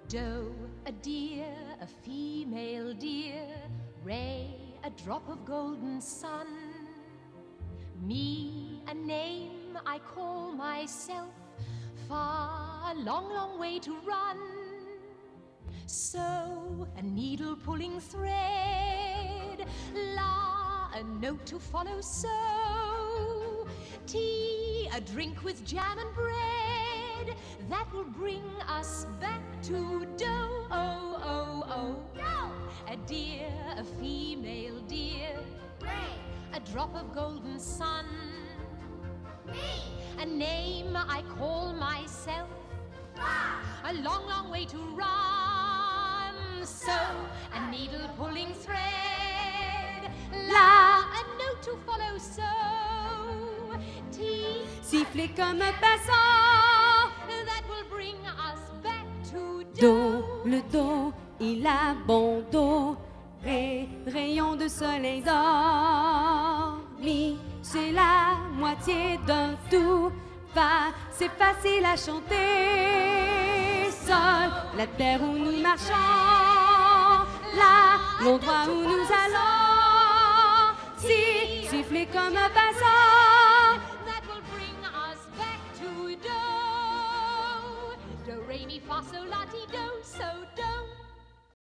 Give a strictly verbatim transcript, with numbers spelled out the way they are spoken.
Do, a deer, a female deer. Re, a drop of golden sun. Me, a name I call myself. Fa, a long, long way to run. So, a needle pulling thread. La, a note to follow. So, tea, a drink with jam and bread. That will bring us back to dough. Oh, oh, oh. Dough. A deer, a female deer. Ray. A drop of golden sun. Me. A name I call myself. Fa. A long, long way to run. So, a needle pulling thread. La, a note to follow. So, tea, Siffler comme un passant. that will bring us back to Do, dough. le do, il a bon dos. Ré, rayon de soleil d'or. Mi, c'est la moitié d'un tout. Fa, c'est facile à chanter. Sol, la terre où nous marchons. La, l'endroit où nous allons. Si, siffler comme un passant. That will bring us back to dough. Do, re, mi, fa, sol, la.